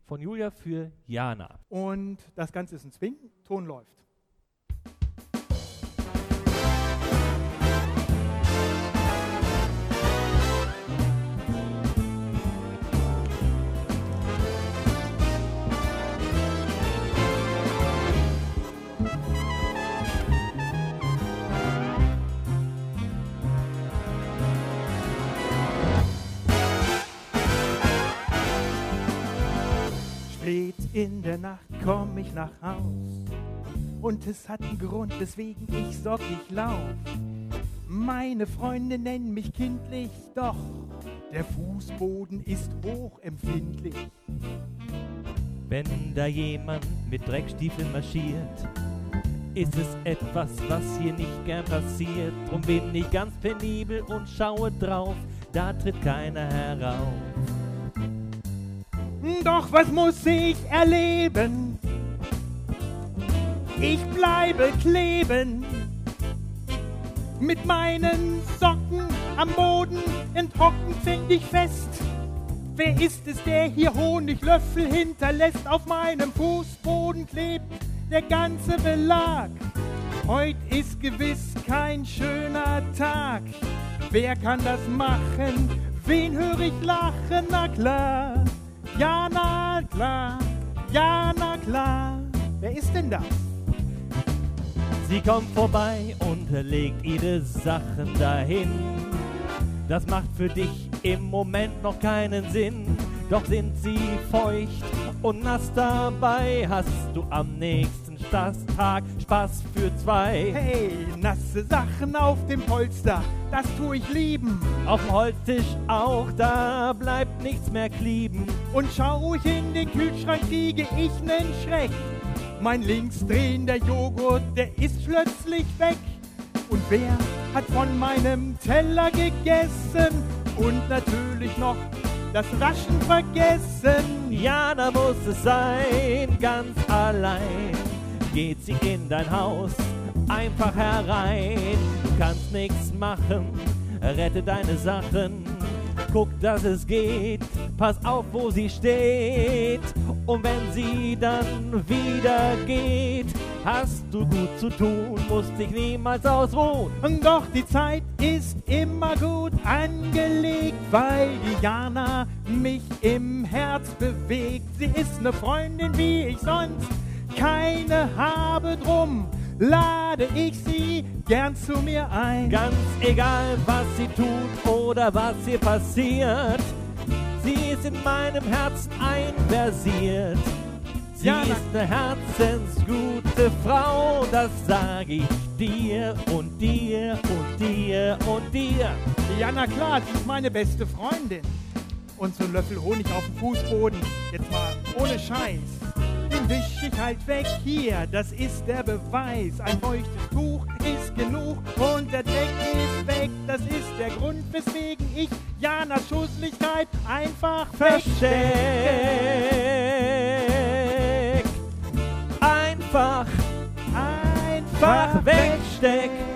von Julia für Jana. Und das Ganze ist ein Swing, Ton läuft. Spät in der Nacht komm ich nach Haus und es hat einen Grund, weswegen ich sorglich lauf. Meine Freunde nennen mich kindlich, doch der Fußboden ist hochempfindlich. Wenn da jemand mit Dreckstiefeln marschiert, ist es etwas, was hier nicht gern passiert. Drum bin ich ganz penibel und schaue drauf, da tritt keiner herauf. Doch was muss ich erleben? Ich bleibe kleben. Mit meinen Socken am Boden enttrocknet find ich fest. Wer ist es, der hier Honiglöffel hinterlässt? Auf meinem Fußboden klebt der ganze Belag. Heut ist gewiss kein schöner Tag. Wer kann das machen? Wen höre ich lachen? Na klar. Ja, na klar, ja, na klar. Wer ist denn das? Sie kommt vorbei und legt ihre Sachen dahin. Das macht für dich im Moment noch keinen Sinn. Doch sind sie feucht und nass dabei, hast du am nächsten Tag Spaß für zwei. Hey, nasse Sachen auf dem Polster, das tu ich lieben. Auf dem Holztisch auch, da bleibt nichts mehr kleben. Und schau ich in den Kühlschrank, kriege ich nen Schreck. Mein linksdrehender Joghurt, der ist plötzlich weg. Und wer hat von meinem Teller gegessen? Und natürlich noch das Waschen vergessen. Ja, da muss es sein, ganz allein geht sie in dein Haus einfach herein. Du kannst nichts machen, rette deine Sachen. Guck, dass es geht, pass auf, wo sie steht. Und wenn sie dann wieder geht, hast du gut zu tun, musst dich niemals ausruhen. Doch die Zeit ist immer gut angelegt, weil die Jana mich im Herz bewegt. Sie ist ne Freundin, wie ich sonst keine habe, drum lade ich sie gern zu mir ein. Ganz egal, was sie tut oder was ihr passiert, sie ist in meinem Herzen einversiert. Sie ist eine herzensgute Frau, das sag ich dir und dir und dir und dir. Ja, na klar, sie ist meine beste Freundin. Und so ein Löffel Honig auf dem Fußboden, jetzt mal ohne Scheiß, den wisch ich halt weg hier, das ist der Beweis. Ein feuchtes Tuch ist genug und der Dreck ist weg. Das ist der Grund, weswegen ich Janas Schusslichkeit einfach versteck. Einfach wegsteck.